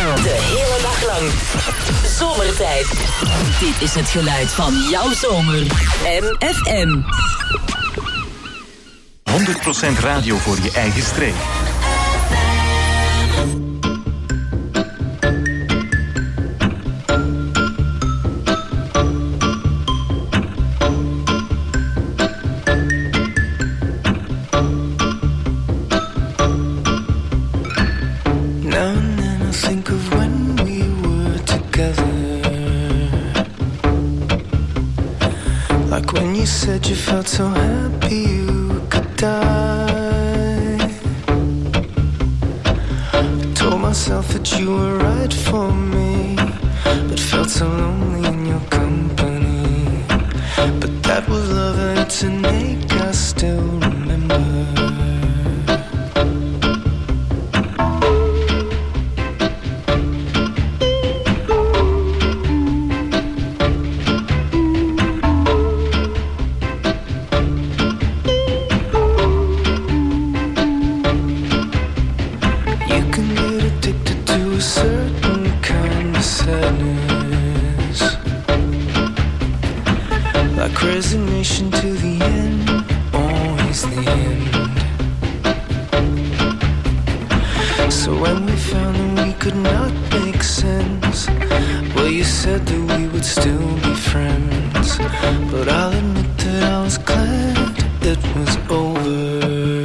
De hele dag lang. Zomertijd. Dit is het geluid van jouw zomer. MFM. 100% radio voor je eigen streek. Said you felt so happy you could die. I told myself that you were right for me, but felt so lonely in your company. But that was love and it's an ache I still remember. Resignation to the end, always the end. So when we found that we could not make sense, well, you said that we would still be friends. But I'll admit that I was glad it was over.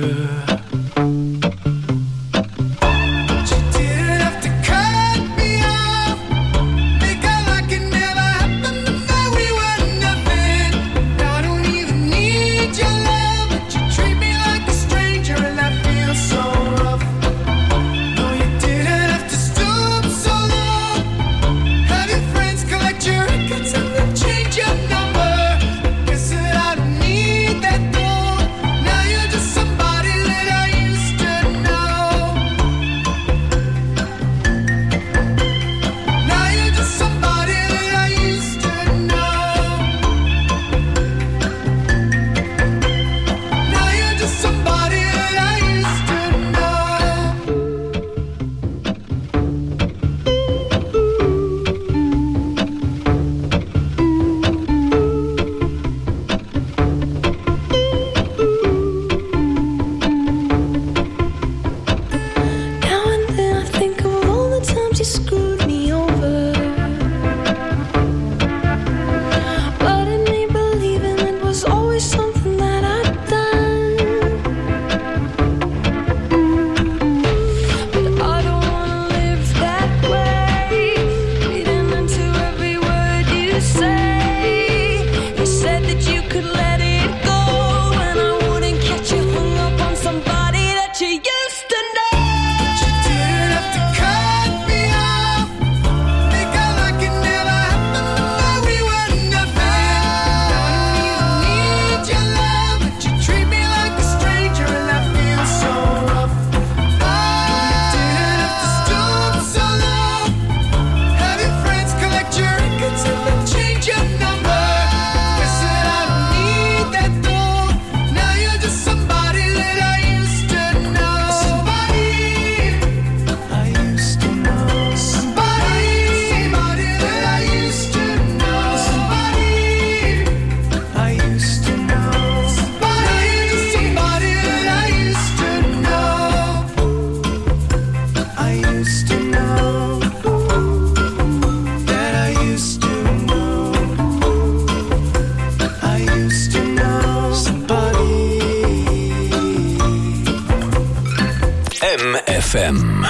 MFM.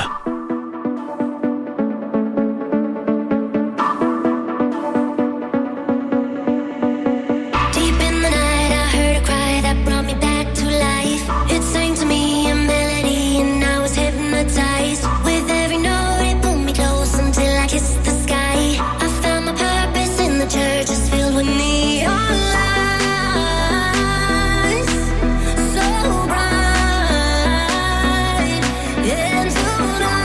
Tonight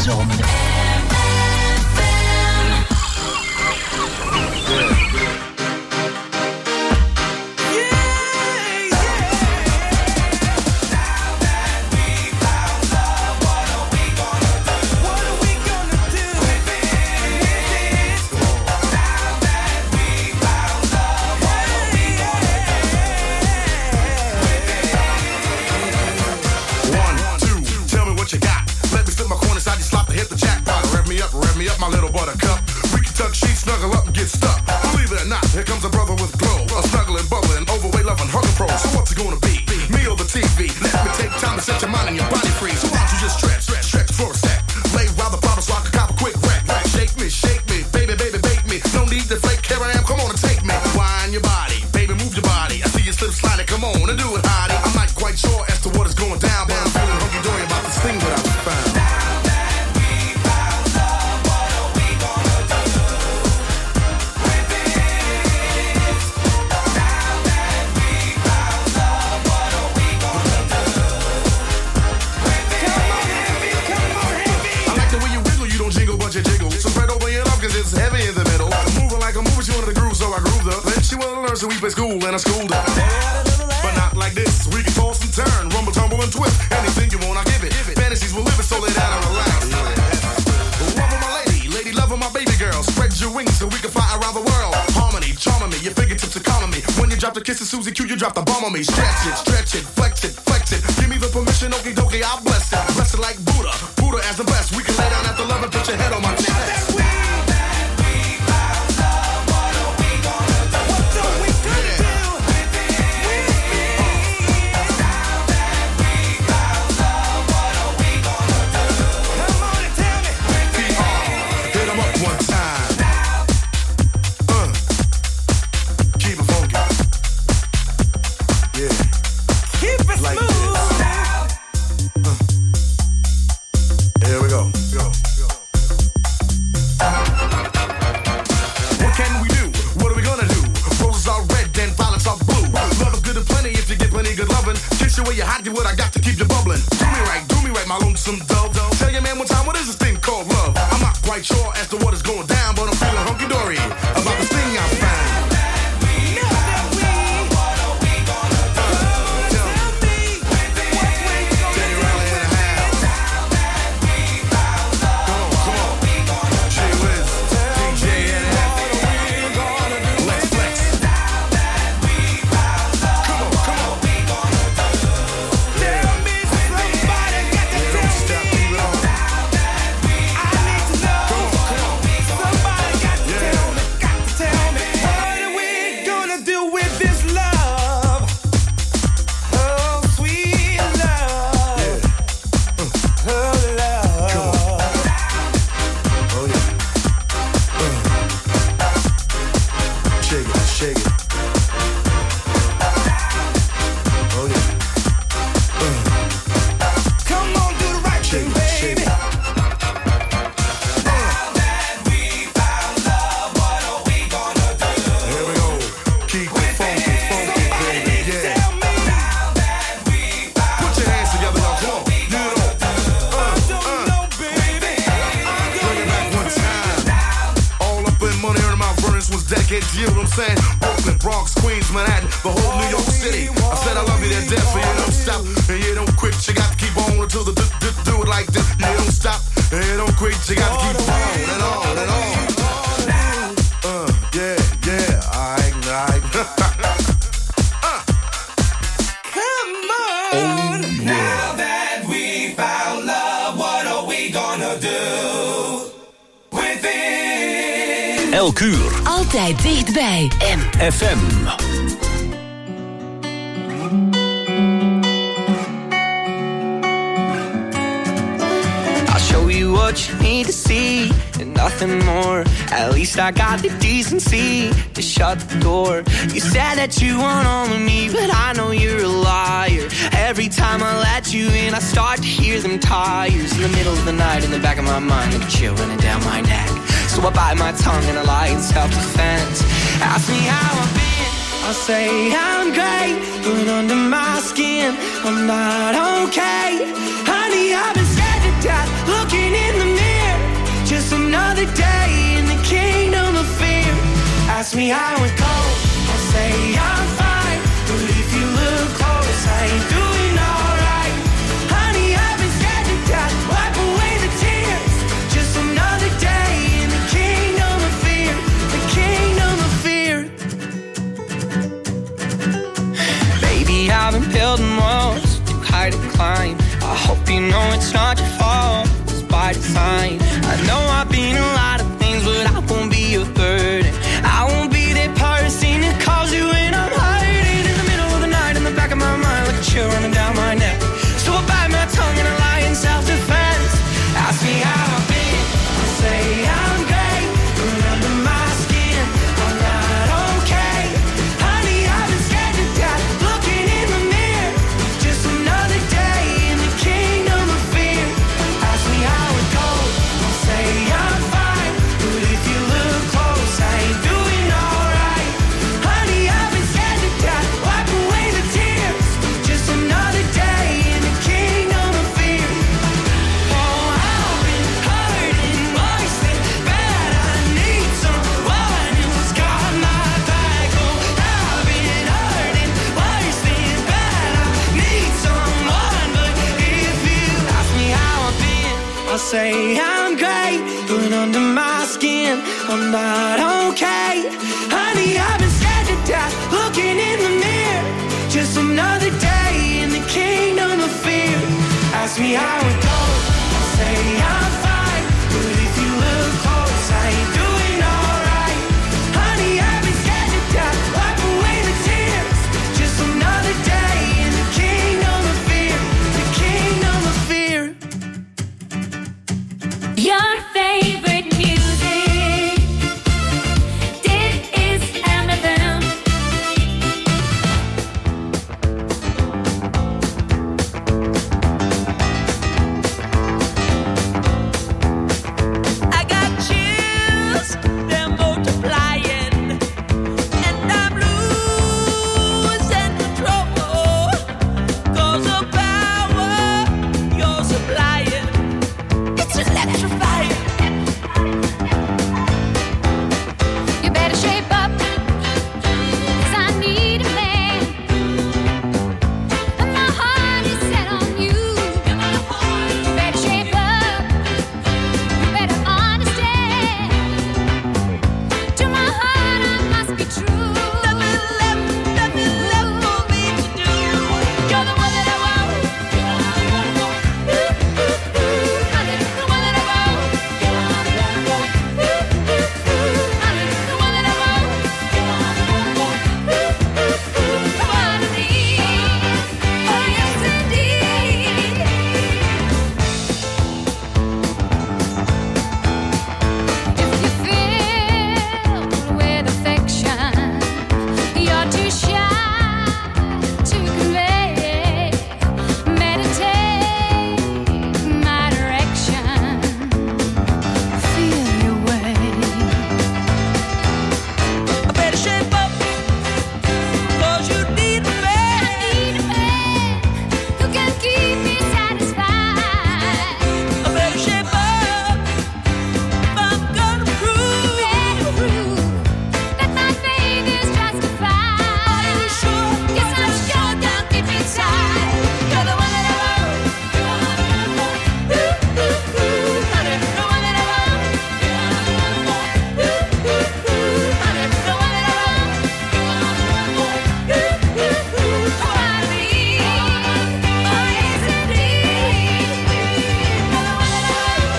Zomer. Rev me up, my little buttercup. We can tuck sheets, snuggle up and get stuck. Believe it or not, here comes a brother with glow. A snuggling, bubbling, overweight, loving, hugging pro. So what's it gonna be? Me or the TV? Let me take time to set your mind and your body free. So why don't you just stretch for a sec. Lay while the bottle so I can cop a quick wreck. Shake me, baby, bake me. No need to flake, here I am, come on and take me. Wind your body, baby, move your body. I see you slip sliding, come on and do it, hottie. I'm not quite sure as to what is going down, but I'm feeling hunky-dory about this thing that I found. It's heavy in the middle. Moving like a movie, she wanted to groove, so I grooved her. Then she wanted to learn, so we play school, and I schooled her. But not like this. We can toss and turn, rumble, tumble, and twist. Anything you want, I'll give it. Fantasies will live it, so lay down and relax. Loving my lady, loving my baby girl. Spread your wings so we can fly around the world. Harmony, charming me, your fingertips are calming me. When you drop the kiss of Susie Q, you drop the bomb on me. Stretch it, flex it. Give me the permission, okie dokie, I'll bless it. Bless it like Buddha as the best. We can lay down after love and put your head on my chest. What I got to keep you bubbling. Do me right, my lonesome dove. Tell your man one time, what is this thing called love? I'm not quite sure as to what is going down, but I'm feeling hunky-dory about this thing I found. You know what I'm saying? Brooklyn, Bronx, Queens, Manhattan, the whole New York City. I said I love you to death, so you don't stop and you don't quit. You got to keep on until the do it like this. You don't stop and you don't quit. You got to keep on and on and on. Yeah, alright. Come on. Now that we found love, what are we gonna do with it? Elk uur. Altijd dichtbij. FM. I'll show you what you need to see and nothing more. At least I got the decency to shut the door. You said that you want all of me, but I know you're a liar. Every time I let you in, I start to hear them tires in the middle of the night in the back of my mind, like a chill running down my neck. So I bite my tongue and I lie in self-defense. Ask me how I've been, I'll say I'm great, but under my skin, I'm not okay. Honey, I've been scared to death, looking in the mirror. Ask me how it goes, I'll say I'm fine. But if you look close, I ain't doing alright. Honey, I've been scared to death, wipe away the tears. Just another day in the kingdom of fear. The kingdom of fear. Baby, I've been building walls too high to climb. I hope you know it's not your fault, it's by design. I know I've been a lot of things, but I won't be a burden. I won't be that person that calls you when I'm hiding in the middle of the night, in the back of my mind, like a chill running down my neck. So I bite my tongue and I lie in self-defense. Ask me how I've been, I'll say I'm great, but under my skin, I'm not okay. Honey, I've been scared to death, looking in the mirror. Just another day in the kingdom of fear. Ask me how it goes, I'll say I'm fine. But if you look close, I ain't doing alright. Honey, I've been scared to death, wipe away the tears. Just another day in the kingdom of fear. Oh, I've been hurting worse than bad. I need someone who's got my back. Oh, I've been hurting worse than bad. I need someone, but if you ask me how I've been, I'll say I'm great, but under my skin, I'm not okay. Honey, I've been scared to death, looking in the mirror. Just another day in the kingdom of fear. Ask me how it goes, I'll say I'm fine. But if you look close, I ain't doing alright. Honey, I've been scared to death, wipe away the tears. Just another day in the kingdom of fear. The kingdom of fear. Your favorite music. Dit is MFM. I got chills, they're multiplying, and I'm losing control. 'Cause the power you're supplying, it's electrifying. You better shape up, 'cause I need a man. And my heart is set on you. You better shape up, you better understand. To my heart I must be true. Nothing left for me to do. You're the one that I want. Honey, the one that I want. Honey, the one that I want. The one I need. Oh yes indeed. If you feel with affection, you're too shy to convey. Meditate my direction. Feel your way. I better shape up, 'cause you need a man. I need a man who can keep me satisfied. I better shape up if I'm gonna prove. Better prove that my faith is justified. Are you sure? Yes, I'm sure down deep inside. You're the one that I want. Honey, the one that I want. Honey, the one that I want. The one I need. Oh yes indeed. You're the one that I want.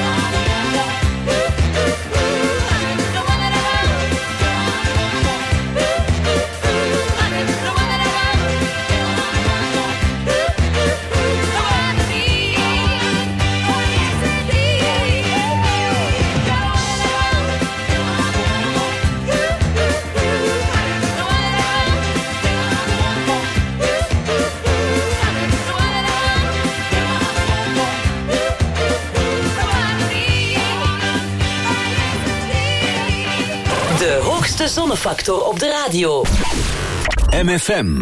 Honey, the one that I want. Honey, the one that I want. The one I need. Oh yes indeed. You're the one that I want. The one that I want. The one I need. De hoogste zonnefactor op de radio. MFM.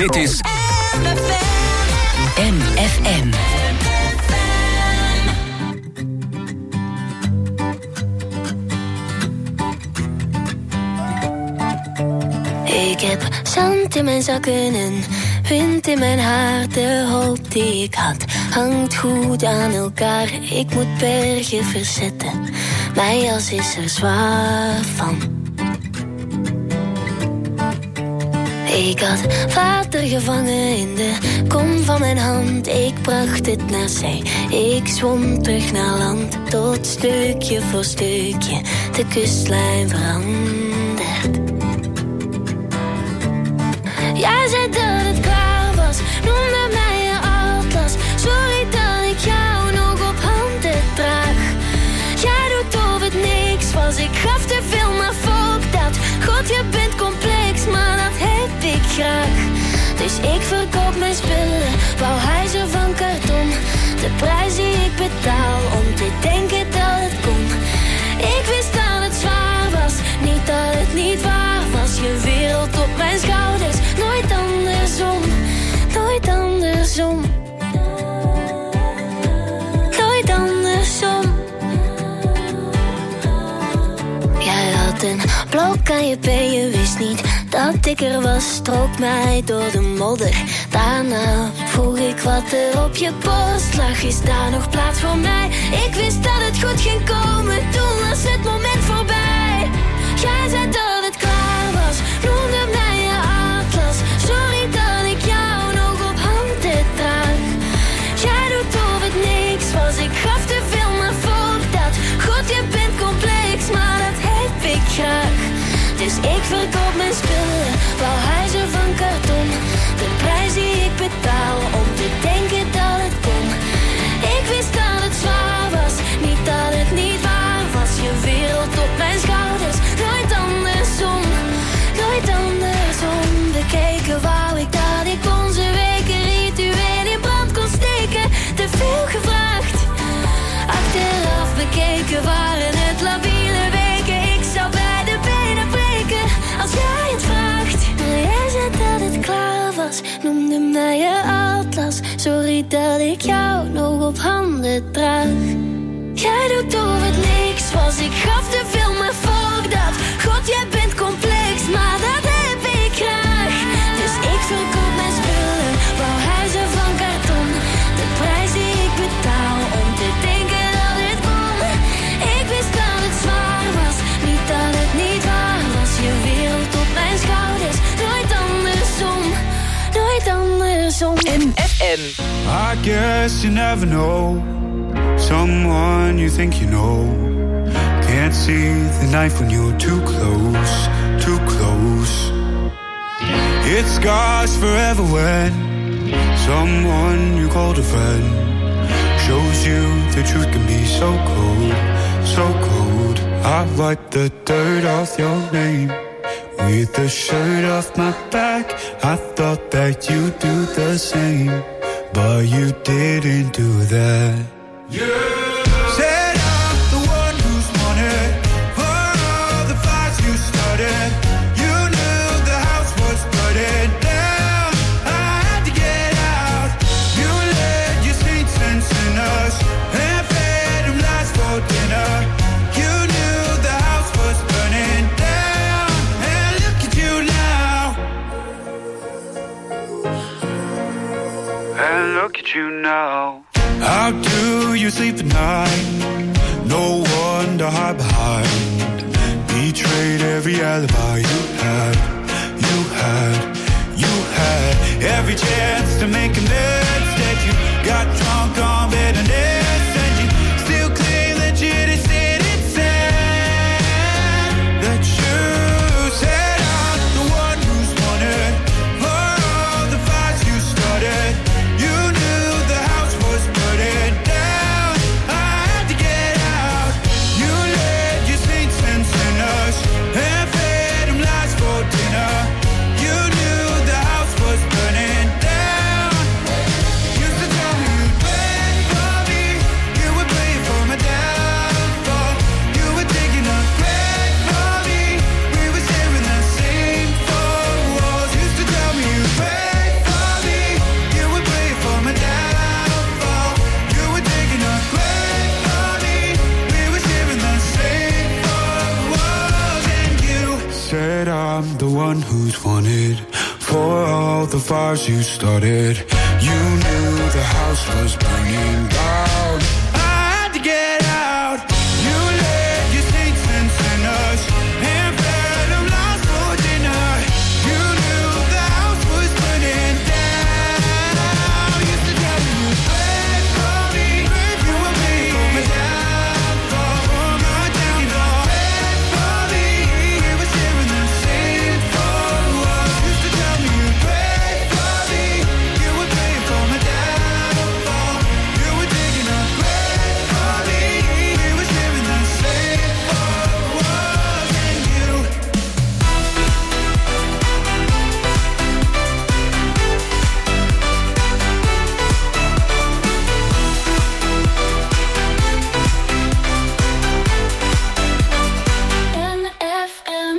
Dit is MFM. Ik heb zand in mijn zakken en wind in mijn haar. De hoop die ik had hangt goed aan elkaar. Ik moet bergen verzetten, mijn jas is er zwaar van. Ik had water gevangen in de kom van mijn hand. Ik bracht het naar zee, ik zwom terug naar land. Tot stukje voor stukje de kustlijn verandert. Jij zei dat het klaar was, noemde mij je atlas. Sorry dat ik jou nog op handen draag. Jij doet of het niks was, ik gaf te veel, maar fuck dat. God, je bent complex, maar dat heb ik graag. Dus ik verkoop mijn spullen, bouw huizen van karton. De prijs die ik betaal om te denken dat het kon. Ik wist dat het zwaar was, niet dat het niet waar was. Je wereld op mijn schouders, nooit andersom, nooit andersom. Nooit andersom. Jij had een blok aan je been, je wist niet dat ik er was. Strook mij door de modder, daarna vroeg ik wat er op je borst lag. Is daar nog plaats voor mij? Ik wist dat het goed ging komen, toen was het moment voorbij. Jij zei dat het klaar was, noemde mij je atlas. Sorry dat ik jou nog op handen draag. Jij doet of het niks was, ik gaf te veel, maar fuck dat. God, je bent complex, maar dat heb ik graag. Dus ik verkoop mijn spullen, bouw huizen van karton. De prijs die ik betaal om te denken dat het kon. Ik wist dat het zwaar was, niet dat het niet waar was. Je wereld op mijn schouders, nooit andersom, nooit andersom. Bekeken wou ik dat ik onze weken ritueel in brand kon steken. Te veel gevraagd, achteraf bekeken waren het labiele weken. Ik zou bij de benen breken als jij het vraagt. Maar jij zei dat het klaar was, noemde mij je atlas. Sorry dat ik jou nog op handen draag. Jij doet of het niks was, ik gaf te veel, maar fuck dat. God, jij bent complex, maar dat heb ik graag. Dus ik verkoop mijn spullen, bouw huizen van karton. De prijs die ik betaal om te denken dat het kon. Ik wist dat het zwaar was, niet dat het niet waar was. Je wereld op mijn schouders, nooit andersom, nooit andersom. MFM. I guess you never know someone you think you know. Can't see the knife when you're too close, too close. It scars forever when someone you called a friend shows you the truth can be so cold, so cold. I wipe the dirt off your name with the shirt off my back. I thought that you'd do the same, but you didn't do that. Said I'm the one who's wanted for all the fights you started. You knew the house was burning down, I had to get out. You let your saints and sinners and fed them lies for dinner. You knew the house was burning down, and look at you now. And look at you now. How do you sleep at night? No one to hide behind. Betrayed every alibi you had, you had, you had. Every chance to make amends that you got drunk on bitterness, and you still claim that you didn't sit inside. That you said I'm the one who's wanted for all the fights you started. You knew the house was burning down, I had to get out. You led your saints and sinners and fed them lies for dinner. You knew the house was burning down. said I'm the one who's wanted for all the fires you started. You knew the house was burning down. I had to get out. You led your saints and sinners and fed them lost for dinner. You knew the house was burning down. You used to tell me you prayed for me. You were praying for my downfall, for my downfall. Prayed for me. You were sharing the same for us. You used to tell me you prayed for me. You were praying for my downfall. You were digging a grave for me. You were sharing the same for us and you. NFM.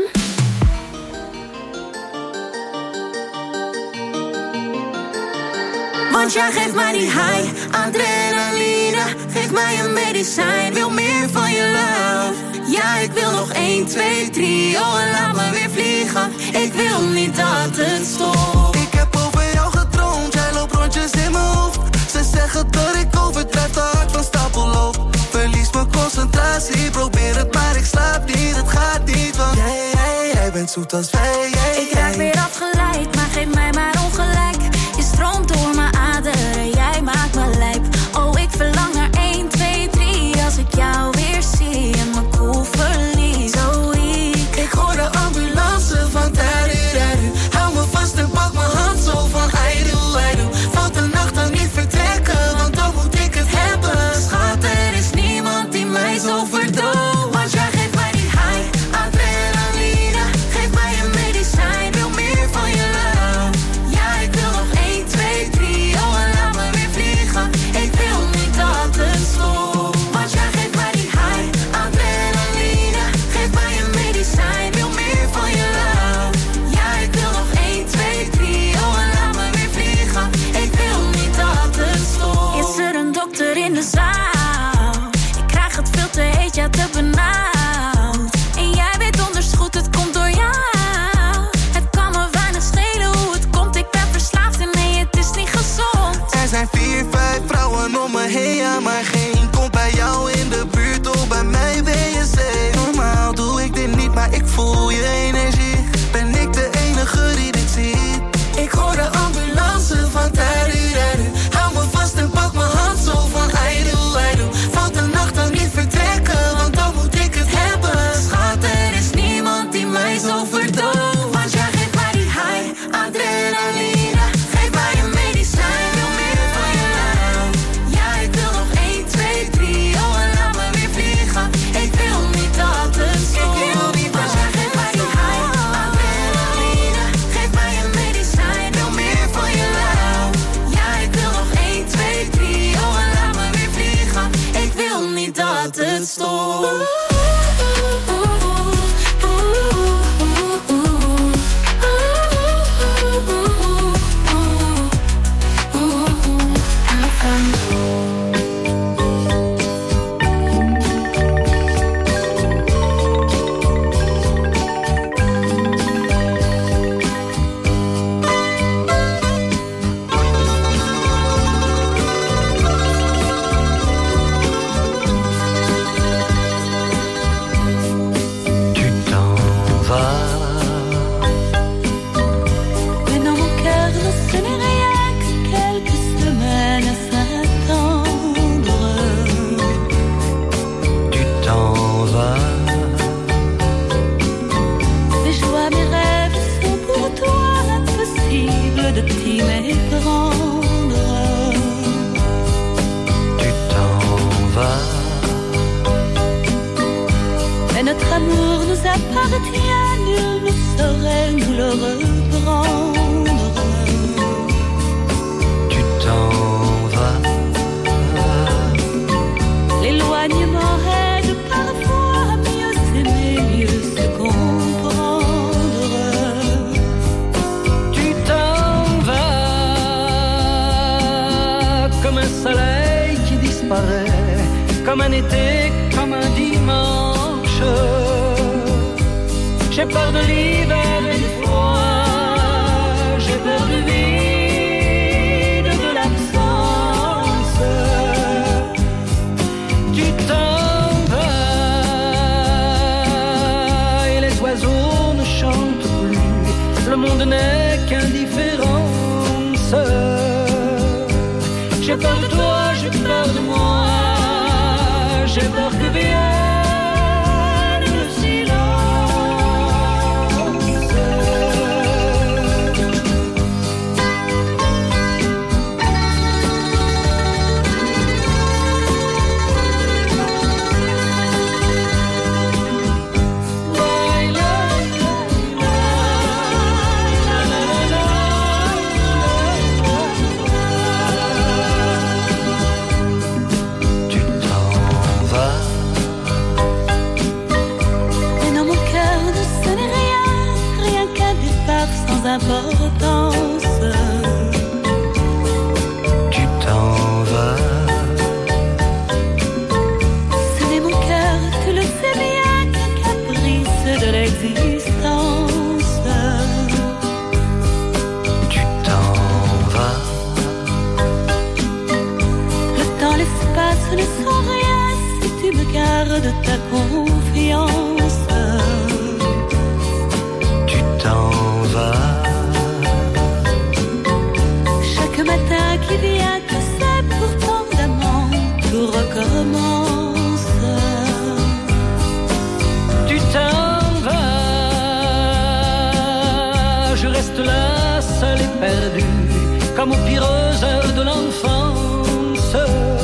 Want jij geeft mij die high, adrenaline. Geef mij een medicijn, wil meer van je love. Ja, ik wil nog 1, 2, 3, oh en laat me weer vliegen. Ik wil niet dat het stopt. Ik heb over jou gedroomd, jij loopt rondjes in mijn hoofd. Ze zeggen dat ik overdrijf, te hard van stapel loop. Verlies mijn concentratie, probeer het maar ik slaap niet. Het gaat niet, want jij bent zoet als wij. Ik raak weer afgeleid, maar geef mij maar ongelijk. Je stroomt door mijn aderen, jij maakt me lijp. Oh, ik verlang naar 1, 2, 3. Als ik jou weer zie en mijn koel verlies. Oh, Ik hoor de ambulance van Tariru. Hou me vast en pak mijn hand zo van I do. Valt de nacht dan niet vertrekken, want dan moet ik het hebben. Schat, er is niemand die mij zo verdooft. Want jij geeft mij die high, adrenaline. Geef mij een medicijn, J'ai peur de l'hiver et du froid, j'ai peur du vide, de l'absence. Tu t'en vas et les oiseaux ne chantent plus, le monde n'est qu'indifférence. J'ai peur de toi, j'ai peur de moi, j'ai peur que vienne le importance. Tu t'en vas. Ce n'est mon cœur, tu le sais bien, qu'un caprice de l'existence. Tu t'en vas. Le temps, l'espace ne sont rien si tu me gardes ta confiance. Tu t'en vas. Matin qui vient, tu sais, pourtant d'amant, tout recommence. Tu t'en vas, je reste là, seul et perdu, comme aux pires heures de l'enfance.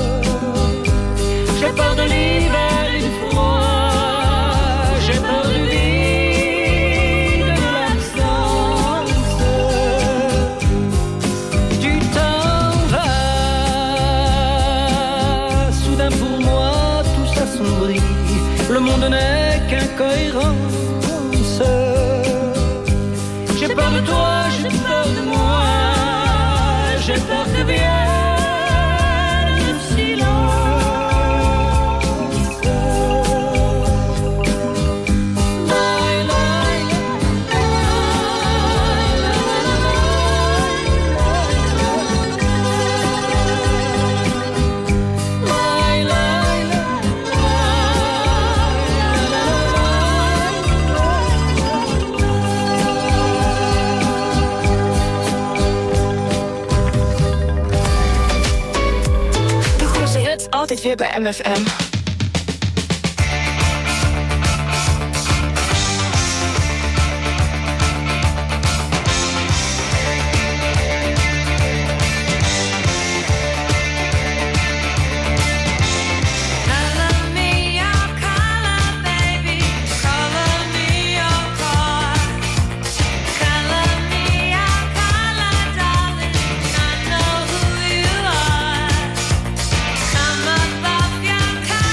J'ai peur de l'hiver et du froid, j'ai peur du vide, de l'absence. Tu t'en vas, soudain pour moi tout s'assombrit, le monde n'est qu'incohérence. J'ai peur de toi, j'ai peur de moi, j'ai peur que vienne le silence. Altijd weer bij MFM. Come above your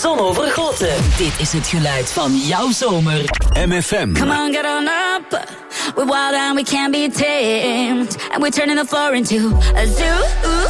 zon overgoten. Dit is het geluid van jouw zomer. MFM. Come on, get on up. We're wild and we can't be tamed. And we're turning the floor into a zoo.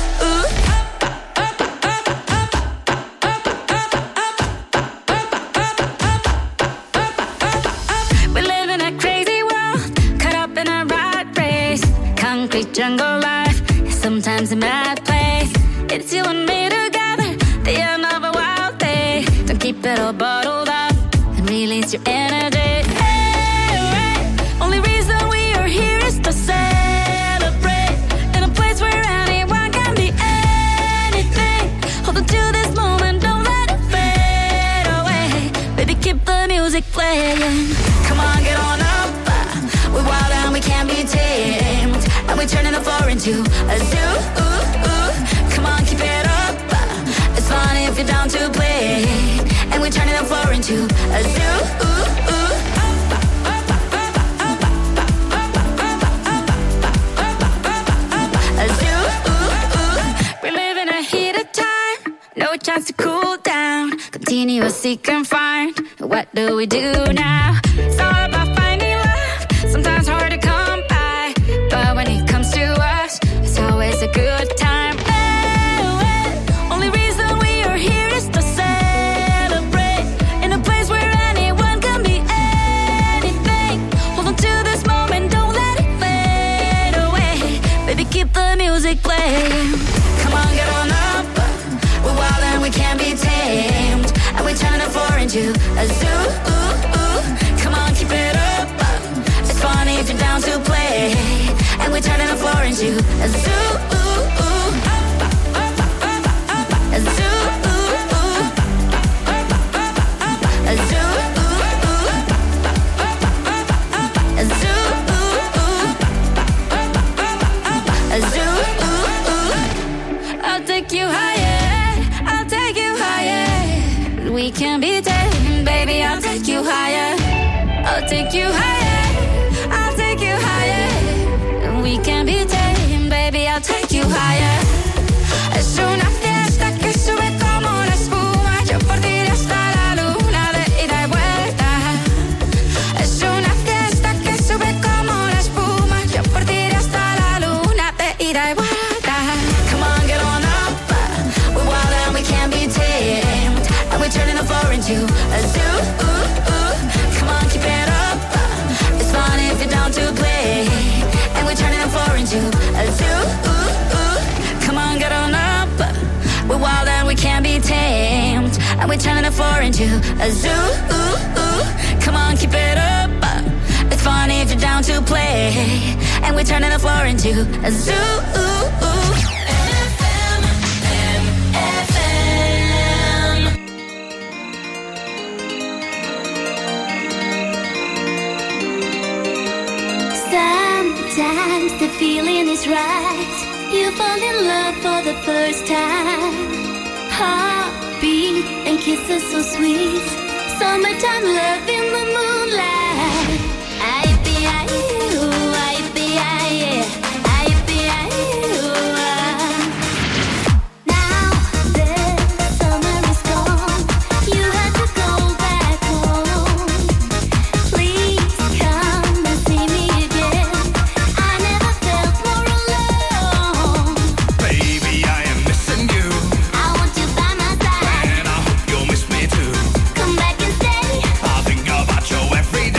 We live in a crazy world, caught up in a rat race. Concrete jungle life, sometimes a mad place. It's you and me together, the end of a wild day. Don't keep it all bottled up and release your energy. Only reason we are here is to celebrate in a place where anyone can be anything. Hold on to this moment, don't let it fade away. Baby, keep the music playing. Come on, get on up. We're wild and we can't be tamed. And we're turning the floor into a zoo. Come on, keep it up. It's fun if you're down to play. And we're turning the floor into a zoo. No chance to cool down. Continuously confined. What do we do now? It's all about finding love. Sometimes hard to come by. But when it comes to us, it's always a good time. Only reason we are here is to celebrate. In a place where anyone can be anything. Hold on to this moment, don't let it fade away. Baby, keep the music playing. Come on, get on up. We're wild and we can't be tamed. And we're turning the floor into a zoo. Come on, keep it up. It's fun if you're down to play. And we're turning the floor into a zoo. A zoo. A zoo. A zoo. A zoo. I'll take you higher. We can be tamed, baby, I'll take you higher. I'll take you higher. I'll take you higher. We can be tamed, baby, I'll take you higher. Es una fiesta que sube como la espuma. Yo por ti iré hasta la luna de ida y vuelta. Es una fiesta que sube como la espuma. Yo por ti iré hasta la luna de ida y vuelta. Come on, get on up. We're wild and we can't be tamed. We're turning the floor into a zoo. Come on, keep it up. It's fun if you're down to play. And we're turning the floor into a zoo. Come on, get on up. We're wild and we can't be tamed. And we're turning the floor into a zoo. Come on, keep it up. It's fun if you're down to play. And we're turning the floor into a zoo. Sometimes the feeling is right. You fall in love for the first time. Heartbeat and kisses so sweet. Summertime love in the moonlight. Now the summer is gone. You have to go back home. Please come and see me again. I never felt more alone. Baby, I am missing you. I want you by my side. And I hope you'll miss me too. Come back and stay. I think about you every day.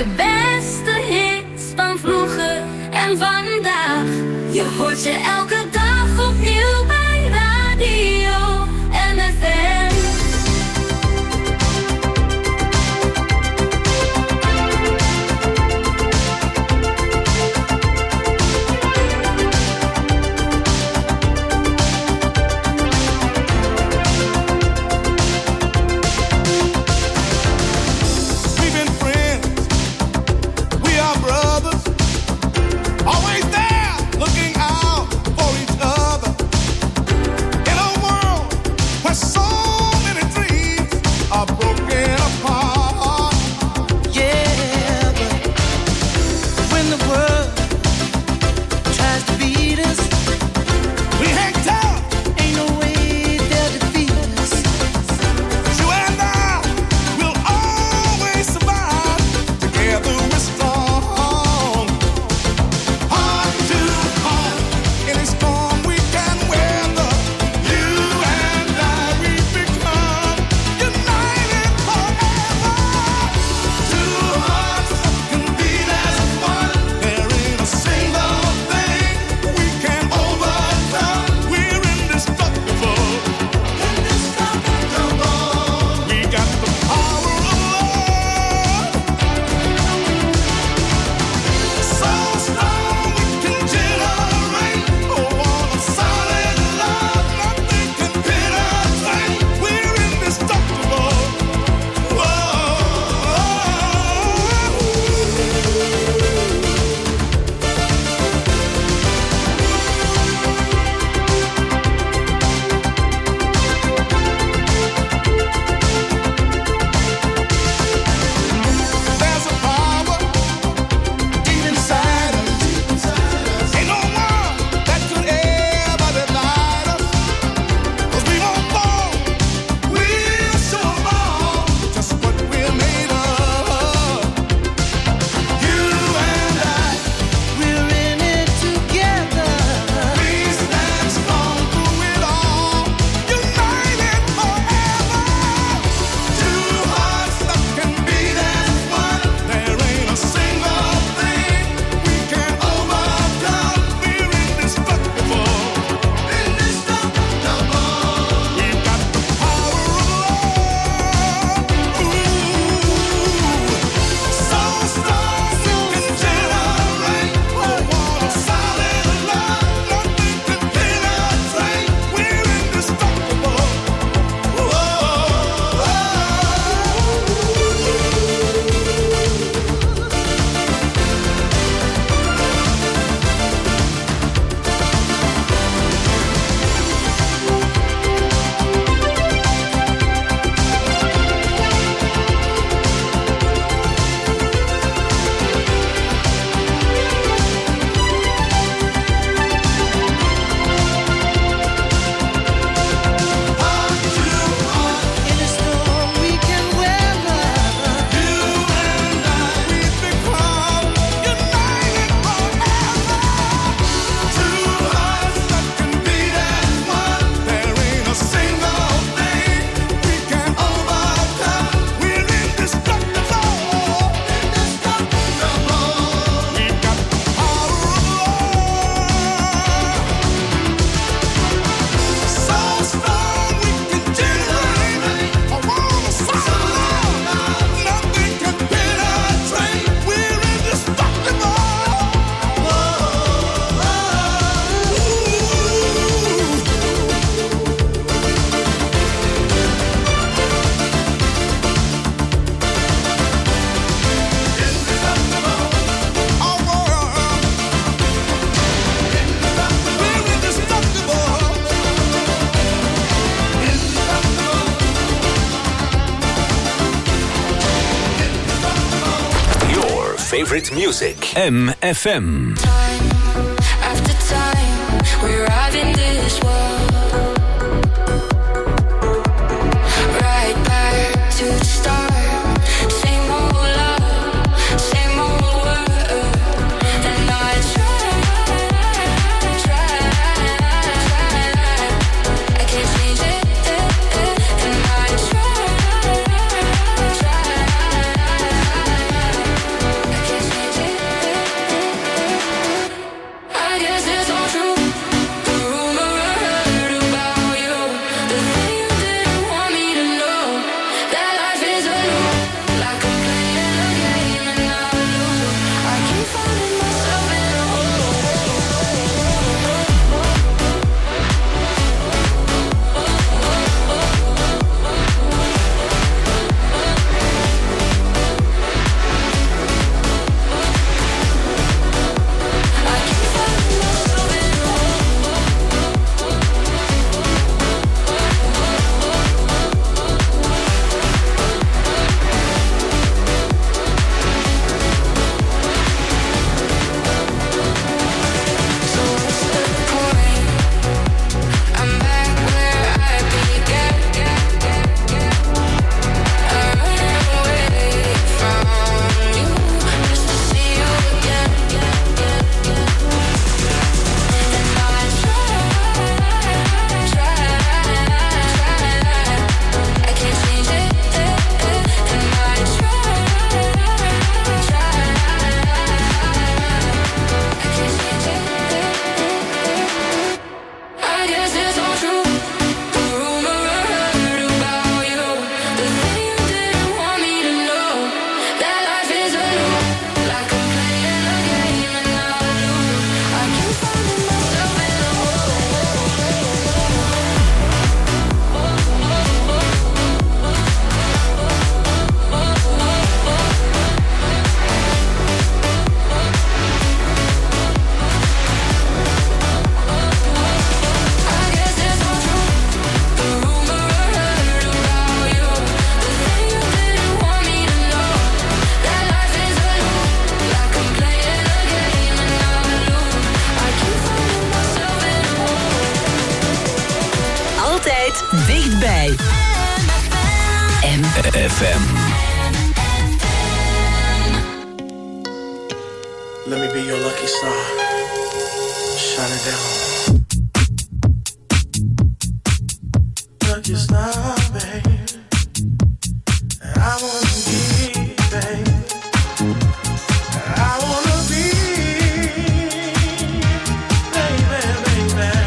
beste hits van vroeger en vandaag. Je hoort ze elke dag opnieuw bij Radio MFM. favorite music. MFM. Time after time, we arrive in this world. Right back to the start. Same old love, same old world. And I try, I can't change it. And I try. altijd dichtbij. FM. Let me be your lucky star. Shine it down. Lucky star, babe. I wanna be, babe. I wanna be, baby, baby.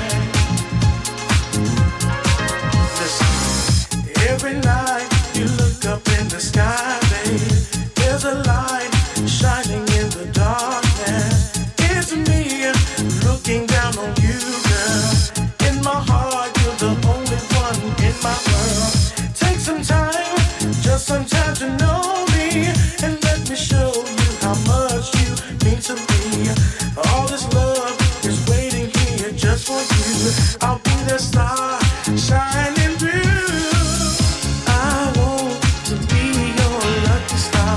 Listen, every night you look up in the sky, babe. There's a light shining in the darkness. It's me looking down on you, girl. In my heart, you're the only one in my world. Take some time, just some time to know me, and let me show you how much you mean to me. All this love is waiting here just for you. I'll be the star shining through. I want to be your lucky star.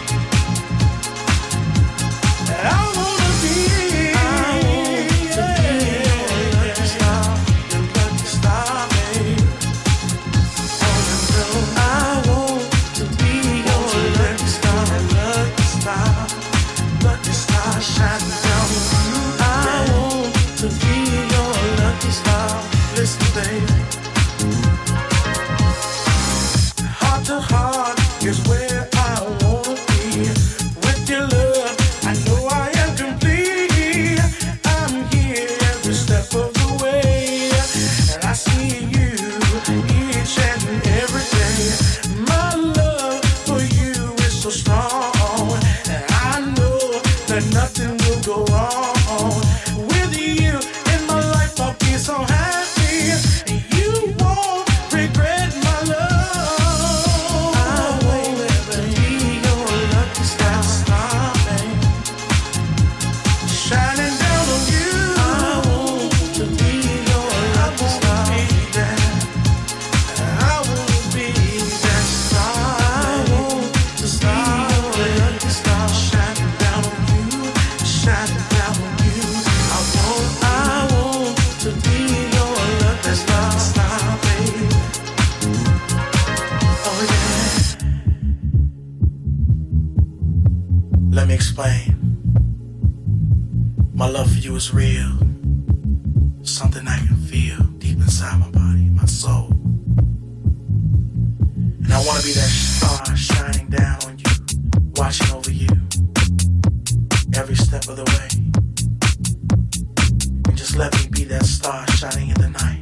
I wanna be your lucky star, babe. I want to be your lucky star, lucky star shining down on you. I want to be your lucky star. Listen, baby. Heart to heart is where I wanna be. With your love, I know I am complete. I'm here every step of the way, and I see you each and every day. My love for you is so strong, and I know that nothing will go wrong. With you in my life, I'll be so happy. You won't regret my love. I want to be your lucky star, babe. Shining down on you. I want to be your lucky star, baby. I want to be that star. I want to be your lucky star, shining down on you, shining down on you. I want to be your lucky star, baby. Oh yeah. Let me explain. My love for you is real. Something I can feel deep inside my body, my soul. And I want to be that star shining down on you, watching over you every step of the way. And just let me be that star shining in the night.